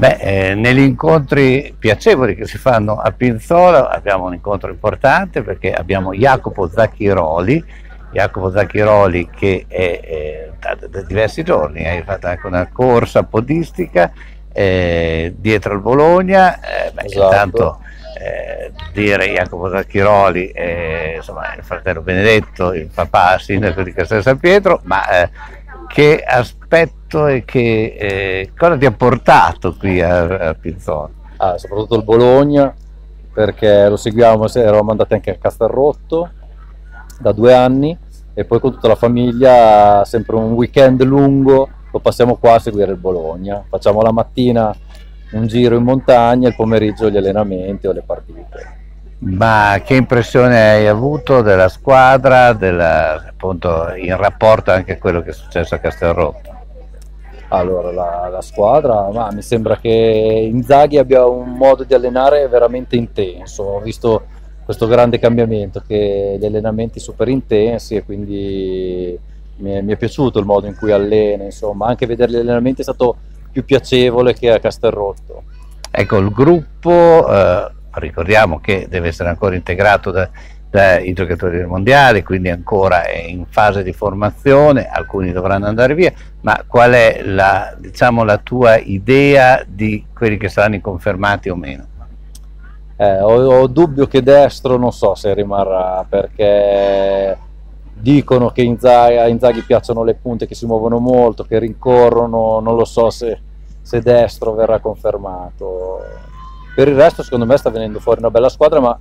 Negli incontri piacevoli che si fanno a Pinzola abbiamo un incontro importante perché abbiamo Jacopo Zacchiroli che è da diversi giorni, hai fatto anche una corsa podistica dietro al Bologna, Esatto. intanto dire Jacopo Zacchiroli, insomma il fratello Benedetto, il papà sindaco di Castel San Pietro, ma che aspetto e che cosa ti ha portato qui a Pinzola? Soprattutto il Bologna, perché lo seguiamo, eravamo andati anche a Castelrotto da 2 anni e poi con tutta la famiglia sempre un weekend lungo lo passiamo qua a seguire il Bologna. Facciamo la mattina un giro in montagna, il pomeriggio gli allenamenti o le partite. Ma che impressione hai avuto della squadra, appunto in rapporto anche a quello che è successo a Castelrotto? Allora, la squadra, ma mi sembra che Inzaghi abbia un modo di allenare veramente intenso. Ho visto questo grande cambiamento, che gli allenamenti super intensi, e quindi mi è piaciuto il modo in cui allena, insomma, anche vedere gli allenamenti è stato più piacevole che a Castelrotto. Ecco, il gruppo, ricordiamo che deve essere ancora integrato dai giocatori del mondiale, quindi ancora è in fase di formazione, alcuni dovranno andare via, ma qual è la tua idea di quelli che saranno confermati o meno? Ho dubbio che Destro non so se rimarrà, perché dicono che a Inzaghi piacciono le punte che si muovono molto, che rincorrono, non lo so se Destro verrà confermato. Per il resto secondo me sta venendo fuori una bella squadra, ma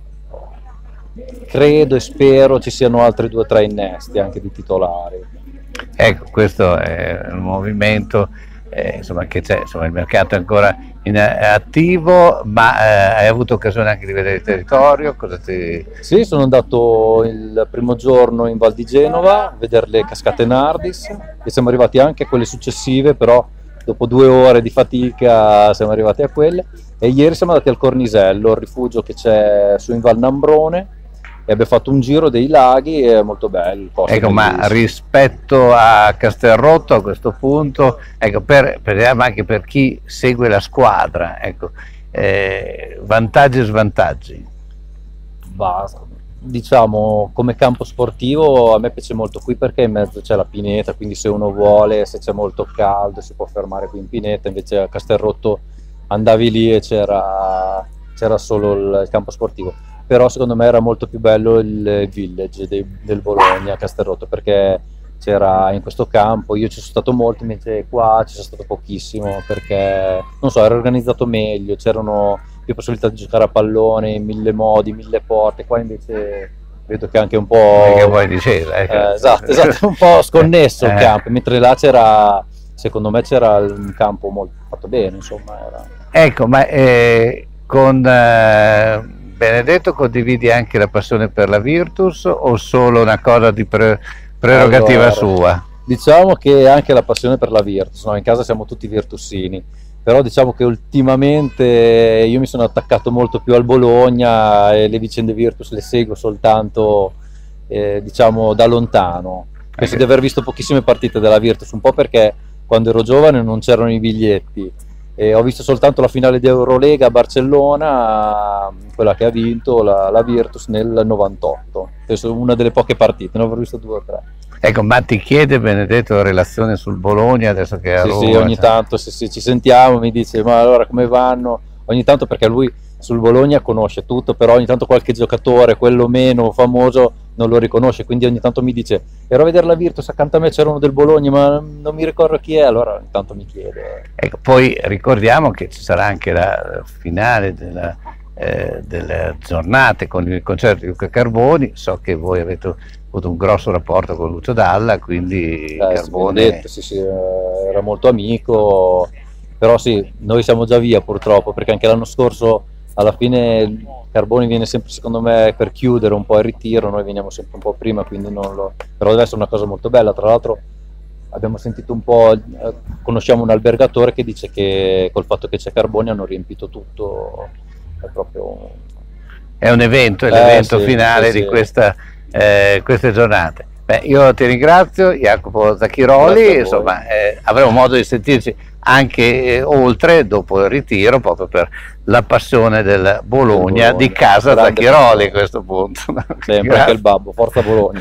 credo e spero ci siano altri 2 o 3 innesti anche di titolari. Ecco, questo è un movimento insomma, che c'è, insomma, il mercato è ancora attivo, ma hai avuto occasione anche di vedere il territorio? Sì, sono andato il primo giorno in Val di Genova a vedere le cascate Nardis e siamo arrivati anche a quelle successive, però dopo 2 ore di fatica siamo arrivati a quelle, e ieri siamo andati al Cornisello, il rifugio che c'è su in Val Nambrone, e abbiamo fatto un giro dei laghi, è molto bello il posto. Ecco, ma rispetto a Castelrotto a questo punto, ecco, anche per chi segue la squadra, ecco, vantaggi e svantaggi? Diciamo, come campo sportivo a me piace molto qui perché in mezzo c'è la pineta, quindi se uno vuole, se c'è molto caldo si può fermare qui in pineta. Invece a Castelrotto andavi lì e c'era solo il campo sportivo. Però secondo me era molto più bello il village del Bologna a Castelrotto, perché c'era in questo campo, io ci sono stato molto, invece qua ci sono stato pochissimo, perché non so, era organizzato meglio, c'erano più possibilità di giocare a pallone in 1000 modi, 1000 porte. Qua invece vedo che anche un po', che vuoi dicere, esatto, un po' sconnesso il campo, mentre là secondo me c'era un campo molto fatto bene, insomma. Ecco, ma con Benedetto condividi anche la passione per la Virtus o solo una cosa di prerogativa sua? Diciamo che anche la passione per la Virtus, no? In casa siamo tutti virtussini, però diciamo che ultimamente io mi sono attaccato molto più al Bologna e le vicende Virtus le seguo soltanto diciamo da lontano. Penso di aver visto pochissime partite della Virtus, un po' perché quando ero giovane non c'erano i biglietti, e ho visto soltanto la finale di Eurolega a Barcellona, quella che ha vinto la Virtus nel 98. Penso una delle poche partite, ne avrò visto 2 o 3. Ecco, ma ti chiede Benedetto la relazione sul Bologna adesso che è a Roma? Sì, ogni tanto ci sentiamo, mi dice ma allora come vanno? Ogni tanto, perché lui sul Bologna conosce tutto, però ogni tanto qualche giocatore, quello meno famoso, non lo riconosce, quindi ogni tanto mi dice ero a vedere la Virtus, accanto a me c'era uno del Bologna ma non mi ricordo chi è, allora ogni tanto mi chiede. Ecco, poi ricordiamo che ci sarà anche la finale delle giornate con il concerto di Luca Carboni. So che voi avete avuto un grosso rapporto con Lucio Dalla, quindi Carbone... Sì, era molto amico, però sì, noi siamo già via purtroppo, perché anche l'anno scorso alla fine Carboni viene sempre, secondo me, per chiudere un po' il ritiro, noi veniamo sempre un po' prima, quindi però deve essere una cosa molto bella. Tra l'altro abbiamo sentito un po', conosciamo un albergatore che dice che col fatto che c'è Carboni hanno riempito tutto, è proprio... È un evento, è l'evento sì, finale sì, di queste giornate. Beh, io ti ringrazio, Jacopo Zacchiroli, insomma, avremo modo di sentirci anche oltre, dopo il ritiro, proprio per la passione del Bologna, di casa Grande Zacchiroli passione. a questo punto. Sempre anche il babbo, forza Bologna.